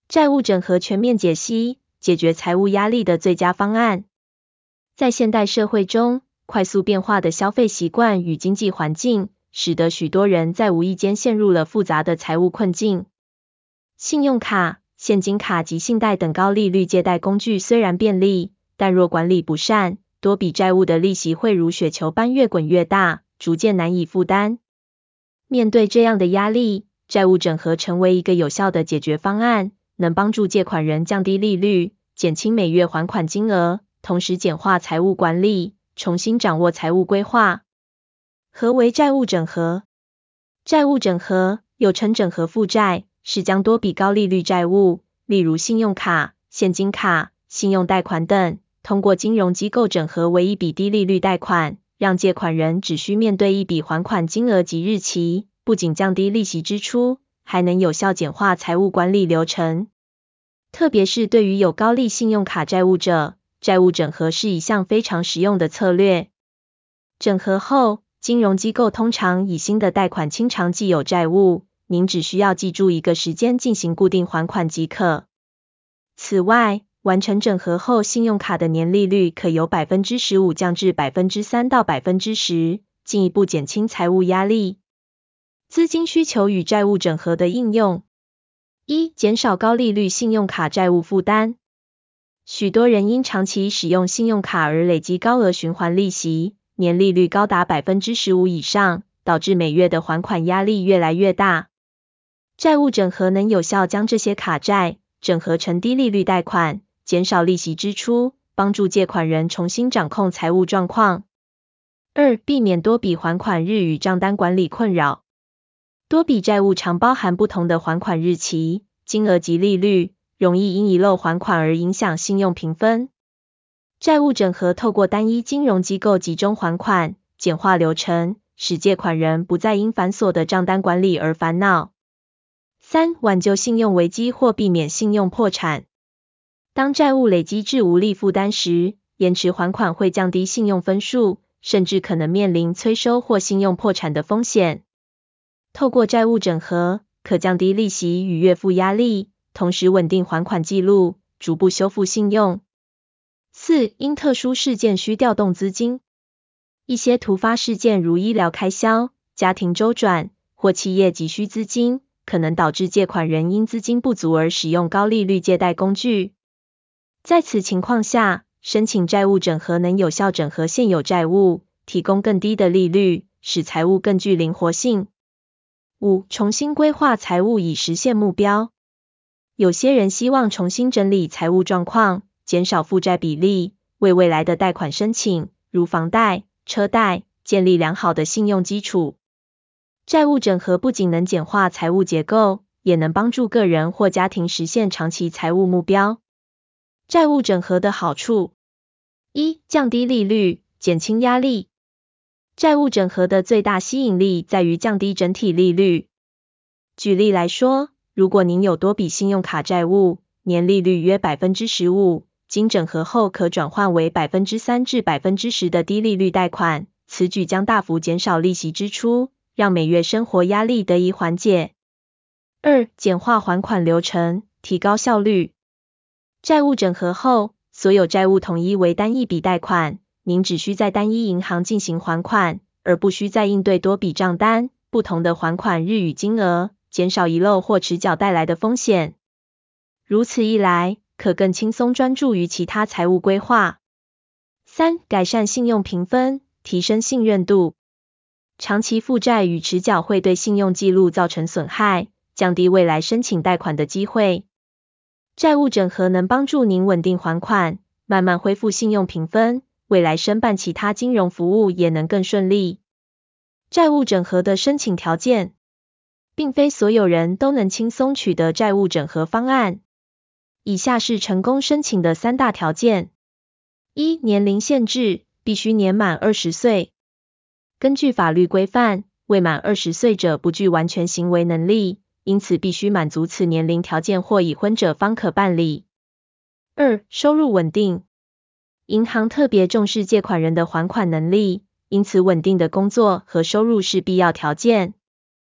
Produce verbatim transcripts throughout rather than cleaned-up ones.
债务整合全面解析，解决财务压力的最佳方案。在现代社会中，快速变化的消费习惯与经济环境，使得许多人在无意间陷入了复杂的财务困境。信用卡、现金卡及信贷等高利率借贷工具虽然便利，但若管理不善，多笔债务的利息会如雪球般越滚越大，逐渐难以负担。面对这样的压力，债务整合成为一个有效的解决方案，能帮助借款人降低利率，减轻每月还款金额，同时简化财务管理，重新掌握财务规划。何为债务整合？债务整合又称整合负债，是将多笔高利率债务，例如信用卡、现金卡、信用贷款等，通过金融机构整合为一笔低利率贷款，让借款人只需面对一笔还款金额及日期，不仅降低利息支出，还能有效简化财务管理流程。特别是对于有高利信用卡债务者，债务整合是一项非常实用的策略。整合后，金融机构通常以新的贷款清偿既有债务，您只需要记住一个时间进行固定还款即可。此外，完成整合后，信用卡的年利率可由 百分之十五 降至 百分之三 到 百分之十， 进一步减轻财务压力。资金需求与债务整合的应用。一、减少高利率信用卡债务负担。许多人因长期使用信用卡而累积高额循环利息，年利率高达 百分之十五 以上，导致每月的还款压力越来越大。债务整合能有效将这些卡债整合成低利率贷款，减少利息支出，帮助借款人重新掌控财务状况。二、避免多笔还款日与账单管理困扰。多笔债务常包含不同的还款日期、金额及利率，容易因遗漏还款而影响信用评分。债务整合透过单一金融机构集中还款，简化流程，使借款人不再因繁琐的账单管理而烦恼。三、挽救信用危机或避免信用破产。当债务累积至无力负担时，延迟还款会降低信用分数，甚至可能面临催收或信用破产的风险。透过债务整合，可降低利息与月付压力，同时稳定还款记录，逐步修复信用。四、因特殊事件需调动资金。一些突发事件如医疗开销、家庭周转或企业急需资金，可能导致借款人因资金不足而使用高利率借贷工具。在此情况下，申请债务整合能有效整合现有债务，提供更低的利率，使财务更具灵活性。五、重新规划财务以实现目标。有些人希望重新整理财务状况，减少负债比例，为未来的贷款申请，如房贷、车贷，建立良好的信用基础。债务整合不仅能简化财务结构，也能帮助个人或家庭实现长期财务目标。债务整合的好处。一、降低利率，减轻压力。债务整合的最大吸引力在于降低整体利率。举例来说，如果您有多笔信用卡债务，年利率约 百分之十五， 经整合后可转换为 百分之三 至 百分之十 的低利率贷款，此举将大幅减少利息支出，让每月生活压力得以缓解。二、简化还款流程，提高效率。债务整合后，所有债务统一为单一笔贷款，您只需在单一银行进行还款，而不需再应对多笔账单、不同的还款日与金额，减少遗漏或迟缴带来的风险。如此一来，可更轻松专注于其他财务规划。三、改善信用评分，提升信任度。长期负债与迟缴会对信用记录造成损害，降低未来申请贷款的机会。债务整合能帮助您稳定还款，慢慢恢复信用评分，未来申办其他金融服务也能更顺利。债务整合的申请条件。并非所有人都能轻松取得债务整合方案。以下是成功申请的三大条件。一、年龄限制，必须年满二十岁。根据法律规范，未满二十岁者不具完全行为能力，因此必须满足此年龄条件或已婚者方可办理。二、收入稳定。银行特别重视借款人的还款能力，因此稳定的工作和收入是必要条件。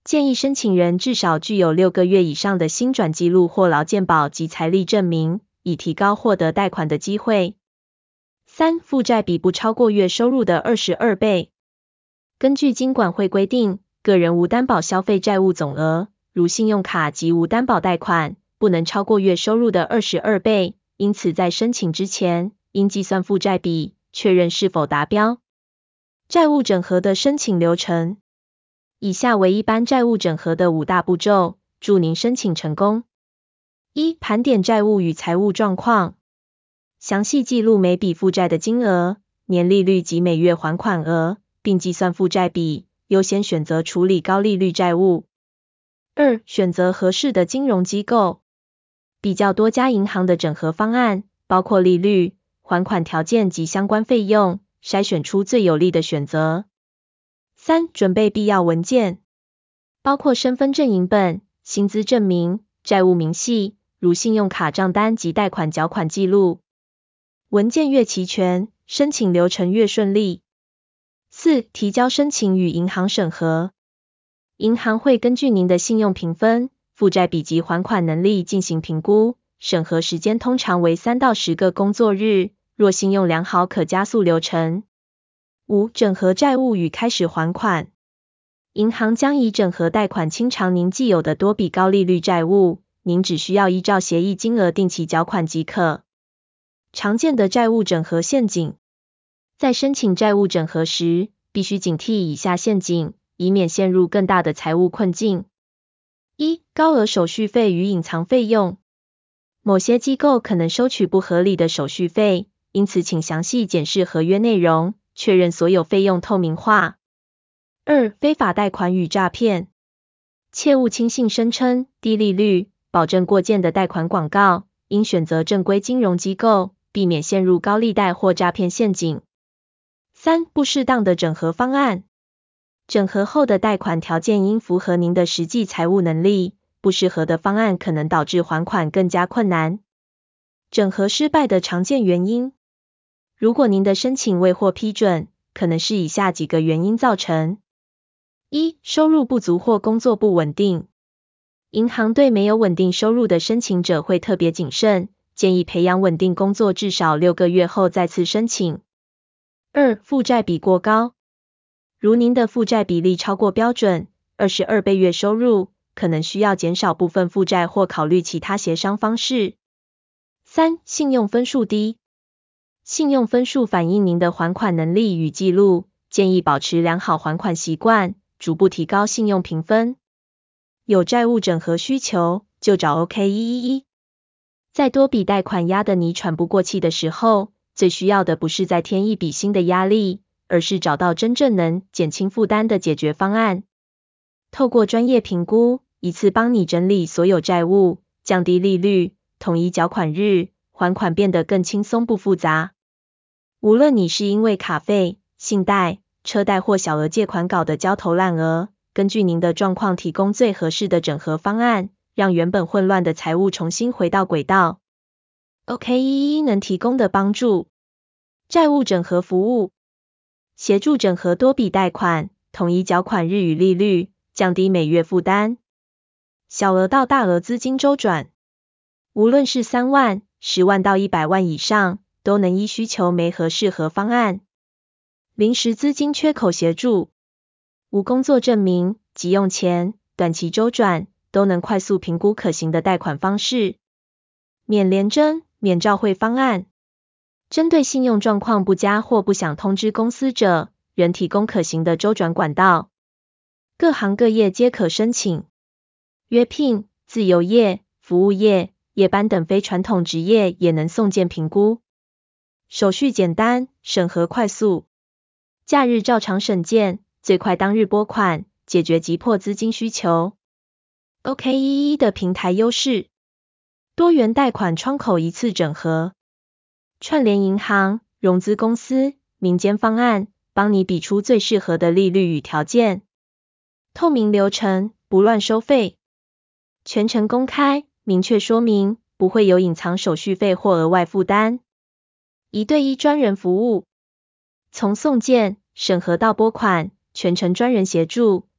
建议申请人至少具有六个月以上的薪转记录或劳健保及财力证明，以提高获得贷款的机会。三、负债比不超过月收入的二十二倍。根据金管会规定，个人无担保消费债务总额，如信用卡及无担保贷款，不能超过月收入的二十二倍，因此在申请之前，应计算负债比，确认是否达标。债务整合的申请流程，以下为一般债务整合的五大步骤，祝您申请成功。一、盘点债务与财务状况，详细记录每笔负债的金额、年利率及每月还款额，并计算负债比，优先选择处理高利率债务。二、选择合适的金融机构，比较多家银行的整合方案，包括利率、还款条件及相关费用，筛选出最有利的选择。三、准备必要文件，包括身份证影本、薪资证明、债务明细，如信用卡账单及贷款缴款记录。文件越齐全，申请流程越顺利。四、提交申请与银行审核，银行会根据您的信用评分、负债比及还款能力进行评估，审核时间通常为三到十个工作日，若信用良好可加速流程。五、整合债务与开始还款，银行将以整合贷款清偿您既有的多笔高利率债务，您只需要依照协议金额定期缴款即可。常见的债务整合陷阱，在申请债务整合时，必须警惕以下陷阱，以免陷入更大的财务困境。一、高额手续费与隐藏费用，某些机构可能收取不合理的手续费，因此请详细检视合约内容，确认所有费用透明化。二、非法贷款与诈骗，切勿轻信声称低利率、保证过件的贷款广告，应选择正规金融机构，避免陷入高利贷或诈骗陷阱。三、不适当的整合方案，整合后的贷款条件应符合您的实际财务能力，不适合的方案可能导致还款更加困难。整合失败的常见原因，如果您的申请未获批准，可能是以下几个原因造成。一、收入不足或工作不稳定，银行对没有稳定收入的申请者会特别谨慎，建议培养稳定工作至少六个月后再次申请。二、负债比过高，如您的负债比例超过标准，二十二倍月收入，可能需要减少部分负债或考虑其他协商方式。三、信用分数低，信用分数反映您的还款能力与记录，建议保持良好还款习惯，逐步提高信用评分。有债务整合需求，就找 O K 一一一。在多笔贷款压得你喘不过气的时候，最需要的不是再添一笔新的压力，而是找到真正能减轻负担的解决方案。透过专业评估，一次帮你整理所有债务，降低利率，统一缴款日，还款变得更轻松不复杂。无论你是因为卡费、信贷、车贷或小额借款搞得焦头烂额，根据您的状况提供最合适的整合方案，让原本混乱的财务重新回到轨道。O K 一一一能提供的帮助，债务整合服务，协助整合多笔贷款，统一缴款日与利率，降低每月负担。小额到大额资金周转，无论是三万、十万到一百万以上，都能依需求媒合适合方案。临时资金缺口协助，无工作证明、急用钱、短期周转，都能快速评估可行的贷款方式。免联征、免照会方案，针对信用状况不佳或不想通知公司者，仍提供可行的周转管道。各行各业皆可申请，约聘、自由业、服务业、夜班等非传统职业也能送件评估。手续简单，审核快速，假日照常审件，最快当日拨款，解决急迫资金需求。O K 一一的平台优势，多元贷款窗口一次整合，串联银行、融资公司、民间方案，帮你比出最适合的利率与条件。透明流程，不乱收费，全程公开，明确说明，不会有隐藏手续费或额外负担。一对一专人服务，从送件、审核到拨款，全程专人协助，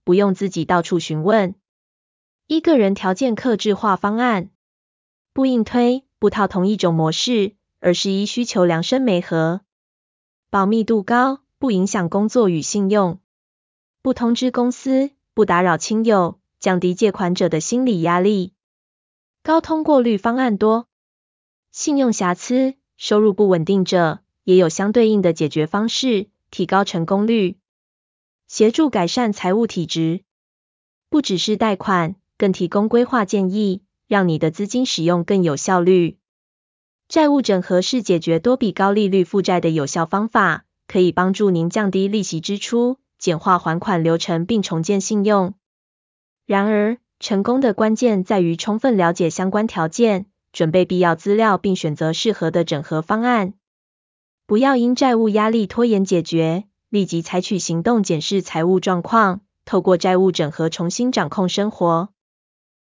不用自己到处询问。一个人条件客制化方案，不硬推，不套同一种模式，而是依需求量身媒合。保密度高，不影响工作与信用。不通知公司，不打扰亲友，降低借款者的心理压力。高通过率方案多。信用瑕疵、收入不稳定者，也有相对应的解决方式，提高成功率。协助改善财务体质。不只是贷款，更提供规划建议，让你的资金使用更有效率。债务整合是解决多笔高利率负债的有效方法，可以帮助您降低利息支出，简化还款流程并重建信用。然而，成功的关键在于充分了解相关条件，准备必要资料并选择适合的整合方案。不要因债务压力拖延解决，立即采取行动检视财务状况，透过债务整合重新掌控生活。